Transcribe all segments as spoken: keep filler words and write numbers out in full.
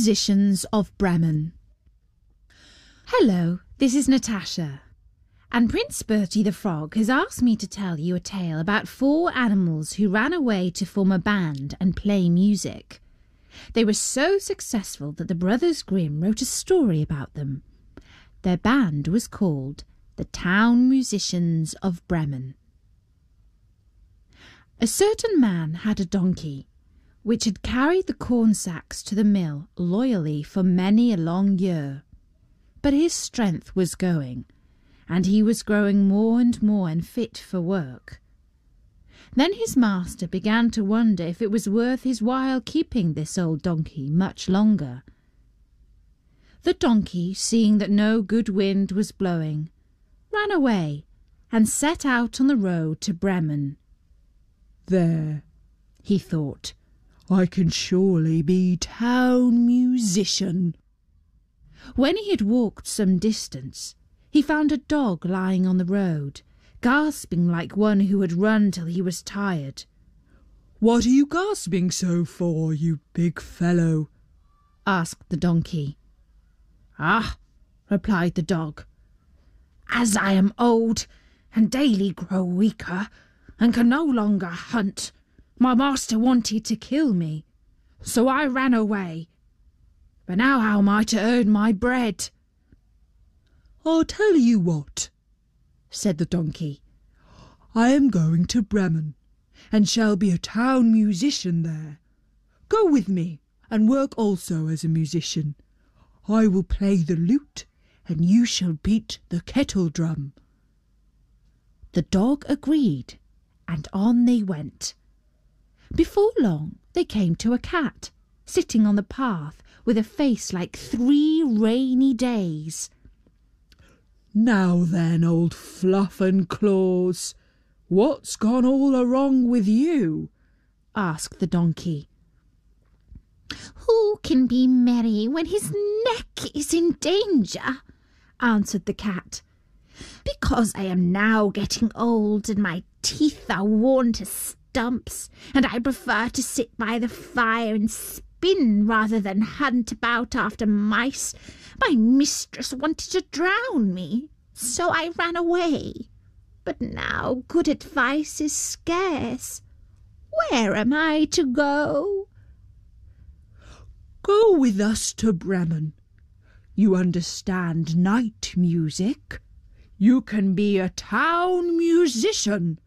Musicians of Bremen. Hello, this is Natasha, and Prince Bertie the Frog has asked me to tell you a tale about four animals who ran away to form a band and play music. They were so successful that the Brothers Grimm wrote a story about them. Their band was called the Town Musicians of Bremen. A certain man had a donkey, which had carried the corn sacks to the mill loyally for many a long year. But his strength was going, and he was growing more and more unfit for work. Then his master began to wonder if it was worth his while keeping this old donkey much longer. The donkey, seeing that no good wind was blowing, ran away and set out on the road to Bremen. "There," he thought, "I can surely be town musician." When he had walked some distance, he found a dog lying on the road, gasping like one who had run till he was tired. "What are you gasping so for, you big fellow?" asked the donkey. "Ah," replied the dog, "as I am old and daily grow weaker and can no longer hunt, my master wanted to kill me, so I ran away. But now how am I to earn my bread?" "I'll tell you what," said the donkey. "I am going to Bremen, and shall be a town musician there. Go with me, and work also as a musician. I will play the lute, and you shall beat the kettle drum." The dog agreed, and on they went. Before long they came to a cat, sitting on the path with a face like three rainy days. "Now then, old Fluff and Claws, what's gone all a-wrong with you?" asked the donkey. "Who can be merry when his neck is in danger?" answered the cat. "Because I am now getting old and my teeth are worn to stumps, and I prefer to sit by the fire and spin rather than hunt about after mice. My mistress wanted to drown me, so I ran away. But now good advice is scarce. Where am I to go?" "Go with us to Bremen. You understand night music. You can be a town musician."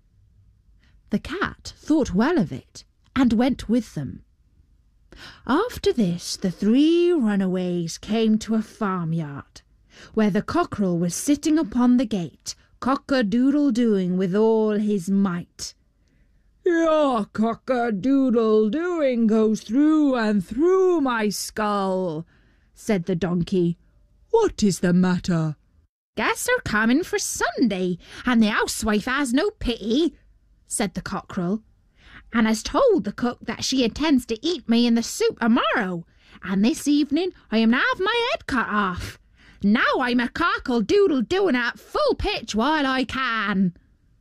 The cat thought well of it and went with them. After this the three runaways came to a farmyard, where the cockerel was sitting upon the gate, cock-a-doodle-doing with all his might. "Your cock-a-doodle-doing goes through and through my skull," said the donkey. "What is the matter?" "Guests are coming for Sunday, and the housewife has no pity," said the cockerel, "and has told the cook that she intends to eat me in the soup tomorrow, and this evening I am to have my head cut off. Now I'm a cockle-doodle-doing at full pitch while I can."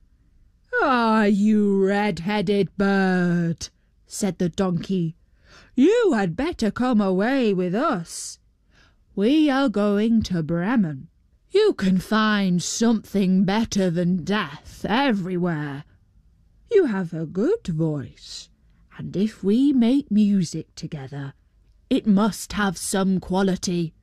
"Ah, you red-headed bird," said the donkey, "you had better come away with us. We are going to Bremen. You can find something better than death everywhere. You have a good voice, and if we make music together, it must have some quality."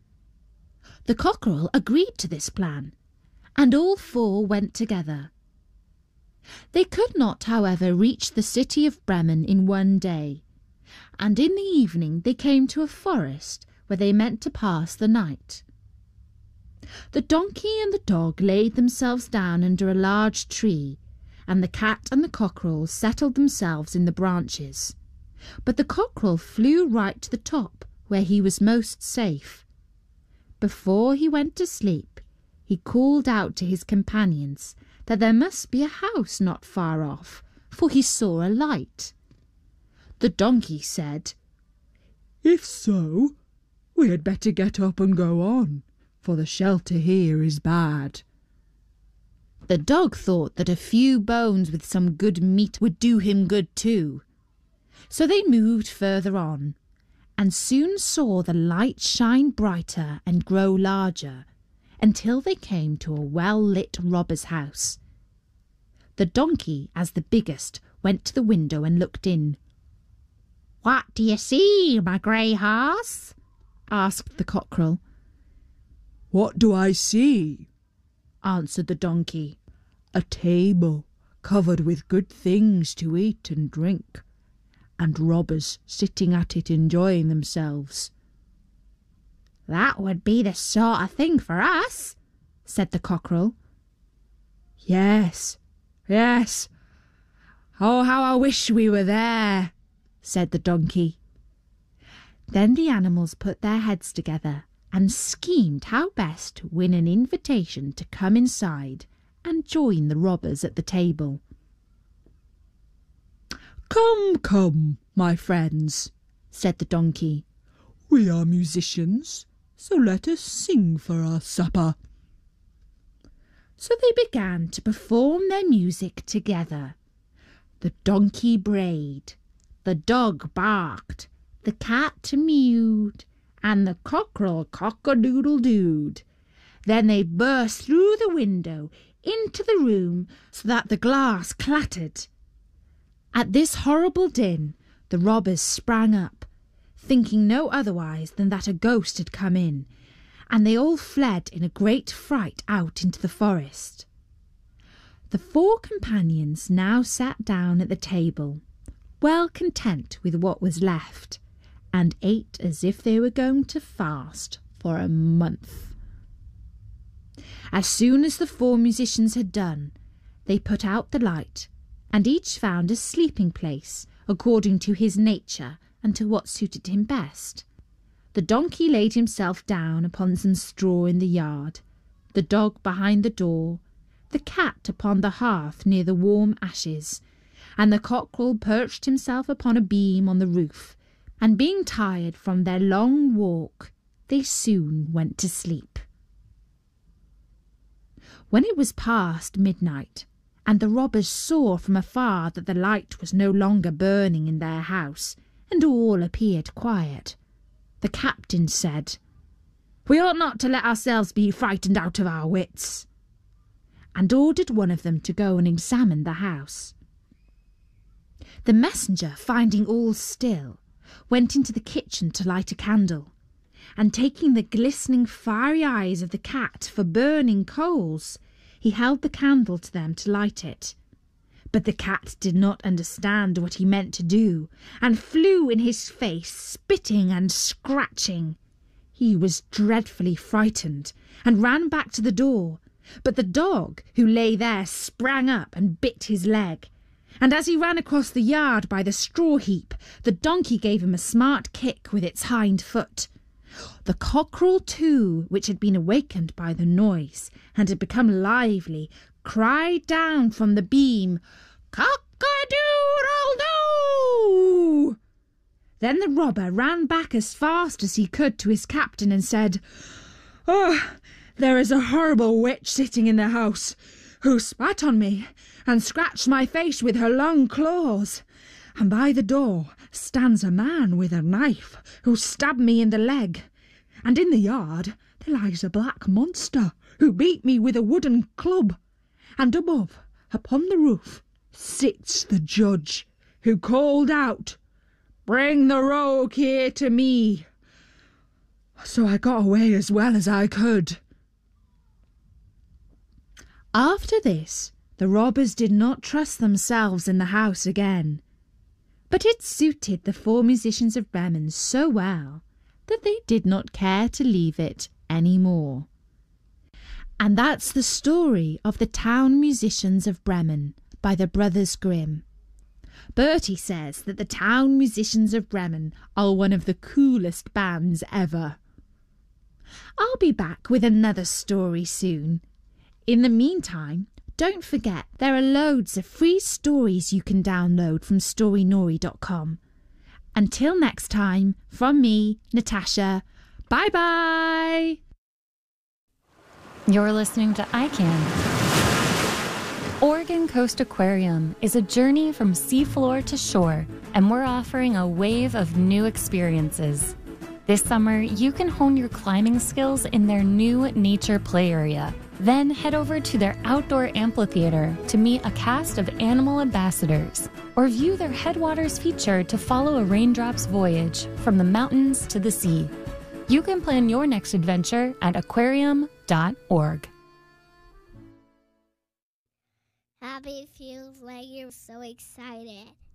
The cockerel agreed to this plan, and all four went together. They could not, however, reach the city of Bremen in one day, and in the evening they came to a forest where they meant to pass the night. The donkey and the dog laid themselves down under a large tree, and the cat and the cockerel settled themselves in the branches. But the cockerel flew right to the top, where he was most safe. Before he went to sleep, he called out to his companions that there must be a house not far off, for he saw a light. The donkey said, "If so, we had better get up and go on, for the shelter here is bad." The dog thought that a few bones with some good meat would do him good too. So they moved further on, and soon saw the light shine brighter and grow larger, until they came to a well-lit robber's house. The donkey, as the biggest, went to the window and looked in. "What do you see, my grey horse?" asked the cockerel. "What do I see?" answered the donkey. "A table covered with good things to eat and drink, and robbers sitting at it enjoying themselves." "That would be the sort of thing for us," said the cockerel. "Yes, yes. Oh, how I wish we were there," said the donkey. Then the animals put their heads together and schemed how best to win an invitation to come inside and join the robbers at the table. "Come, come, my friends," said the donkey. "We are musicians, so let us sing for our supper." So they began to perform their music together. The donkey brayed, the dog barked, the cat mewed, and the cockerel cock-a-doodle-dooed. Then they burst through the window into the room so that the glass clattered. At this horrible din, the robbers sprang up, thinking no otherwise than that a ghost had come in, and they all fled in a great fright out into the forest. The four companions now sat down at the table, well content with what was left, and ate as if they were going to fast for a month. As soon as the four musicians had done, they put out the light, and each found a sleeping place according to his nature and to what suited him best. The donkey laid himself down upon some straw in the yard, the dog behind the door, the cat upon the hearth near the warm ashes, and the cockerel perched himself upon a beam on the roof, and being tired from their long walk, they soon went to sleep. When it was past midnight, and the robbers saw from afar that the light was no longer burning in their house, and all appeared quiet, the captain said, "We ought not to let ourselves be frightened out of our wits," and ordered one of them to go and examine the house. The messenger, finding all still, went into the kitchen to light a candle, and taking the glistening fiery eyes of the cat for burning coals, he held the candle to them to light it. But the cat did not understand what he meant to do, and flew in his face, spitting and scratching. He was dreadfully frightened, and ran back to the door, but the dog, who lay there, sprang up and bit his leg, and as he ran across the yard by the straw heap, the donkey gave him a smart kick with its hind foot. The cockerel, too, which had been awakened by the noise, and had become lively, cried down from the beam, "Cock-a-doodle-doo!" Then the robber ran back as fast as he could to his captain and said, "Oh, there is a horrible witch sitting in the house, who spat on me and scratched my face with her long claws. And by the door stands a man with a knife, who stabbed me in the leg. And in the yard there lies a black monster, who beat me with a wooden club. And above, upon the roof, sits the judge, who called out, 'Bring the rogue here to me.' So I got away as well as I could." After this, the robbers did not trust themselves in the house again. But it suited the four musicians of Bremen so well that they did not care to leave it any more. And that's the story of the Town Musicians of Bremen by the Brothers Grimm. Bertie says that the Town Musicians of Bremen are one of the coolest bands ever. I'll be back with another story soon. In the meantime, don't forget there are loads of free stories you can download from story nori dot com. Until next time, from me, Natasha, bye-bye! You're listening to I Can. Oregon Coast Aquarium is a journey from seafloor to shore, and we're offering a wave of new experiences. This summer, you can hone your climbing skills in their new nature play area. Then head over to their outdoor amphitheater to meet a cast of animal ambassadors, or view their Headwaters feature to follow a raindrop's voyage from the mountains to the sea. You can plan your next adventure at aquarium dot org. Abby feels like you're so excited.